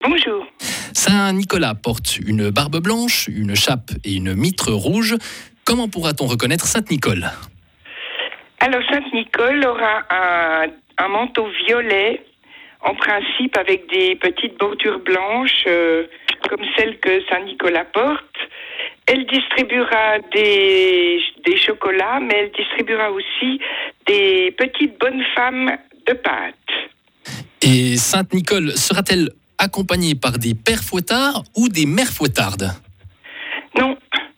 Bonjour. Saint-Nicolas porte une barbe blanche, une chape et une mitre rouge. Comment pourra-t-on reconnaître Sainte-Nicole ? Alors, Sainte-Nicole aura un manteau violet, en principe avec des petites bordures blanches, comme celles que Saint-Nicolas porte. Elle distribuera des chocolats, mais elle distribuera aussi des petites bonnes femmes de Pâques. Et Sainte-Nicole sera-t-elle accompagnée par des pères fouettards ou des mères fouettardes ? Non,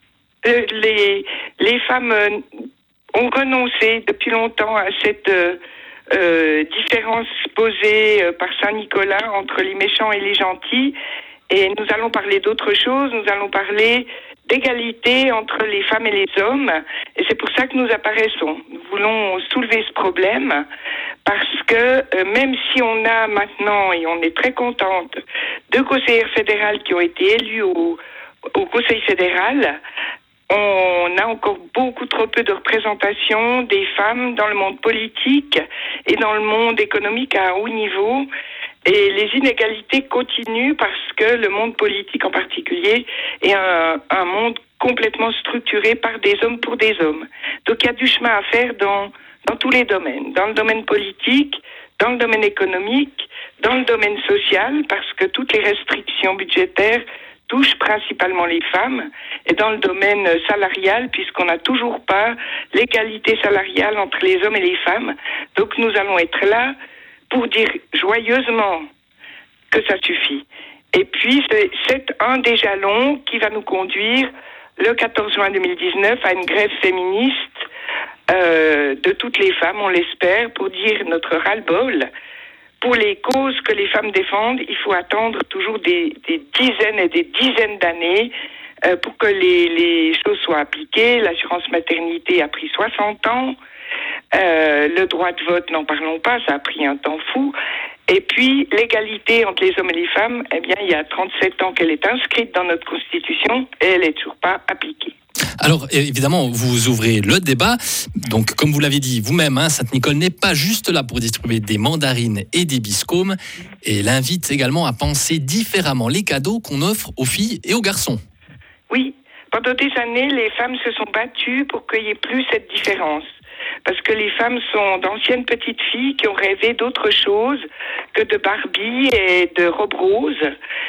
les femmes ont renoncé depuis longtemps à cette différence posée par Saint-Nicolas entre les méchants et les gentils. Et nous allons parler d'autre chose, nous allons parler d'égalité entre les femmes et les hommes. Et c'est pour ça que nous apparaissons. Nous voulons soulever ce problème parce que même si on a maintenant, et on est très contente, 2 conseillères fédérales qui ont été élues au Conseil fédéral, on a encore beaucoup trop peu de représentation des femmes dans le monde politique et dans le monde économique à haut niveau. Et les inégalités continuent parce que le monde politique en particulier est un monde complètement structuré par des hommes pour des hommes. Donc il y a du chemin à faire dans tous les domaines. Dans le domaine politique, dans le domaine économique, dans le domaine social, parce que toutes les restrictions budgétaires touchent principalement les femmes, et dans le domaine salarial, puisqu'on n'a toujours pas l'égalité salariale entre les hommes et les femmes. Donc nous allons être là pour dire joyeusement que ça suffit. Et puis, c'est un des jalons qui va nous conduire, le 14 juin 2019, à une grève féministe de toutes les femmes, on l'espère, pour dire notre ras-le-bol. Pour les causes que les femmes défendent, il faut attendre toujours des dizaines et des dizaines d'années pour que les choses soient appliquées. L'assurance maternité a pris 60 ans. Le droit de vote, n'en parlons pas, ça a pris un temps fou. Et puis, l'égalité entre les hommes et les femmes, eh bien, il y a 37 ans qu'elle est inscrite dans notre Constitution et elle n'est toujours pas appliquée. Alors, évidemment, vous ouvrez le débat. Donc, comme vous l'avez dit vous-même, Sainte-Nicole n'est pas juste là pour distribuer des mandarines et des biscombes. Et elle invite également à penser différemment les cadeaux qu'on offre aux filles et aux garçons. Oui, pendant des années, les femmes se sont battues pour qu'il n'y ait plus cette différence. Parce que les femmes sont d'anciennes petites filles qui ont rêvé d'autre chose que de Barbie et de robes roses.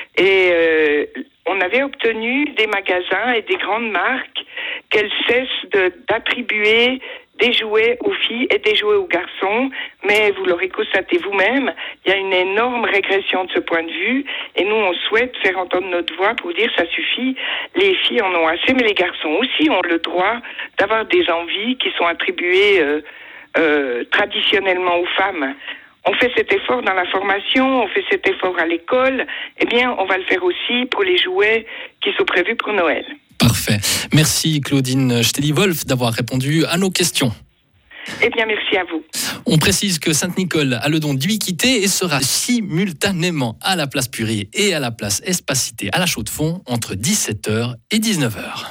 Et on avait obtenu des magasins et des grandes marques qu'elles cessent d'attribuer des jouets aux filles et des jouets aux garçons. Mais vous l'aurez constaté vous-même, il y a une énorme régression de ce point de vue. Et nous, on souhaite faire entendre notre voix pour dire ça suffit. Les filles en ont assez, mais les garçons aussi ont le droit d'avoir des envies qui sont attribuées traditionnellement aux femmes. On fait cet effort dans la formation, on fait cet effort à l'école. Eh bien, on va le faire aussi pour les jouets qui sont prévus pour Noël. Parfait. Merci Claudine Steli-Wolf d'avoir répondu à nos questions. Eh bien, merci à vous. On précise que Sainte-Nicole a le don d'ubiquité et sera simultanément à la place Purier et à la place Espacité à la Chaux-de-Fonds entre 17h et 19h.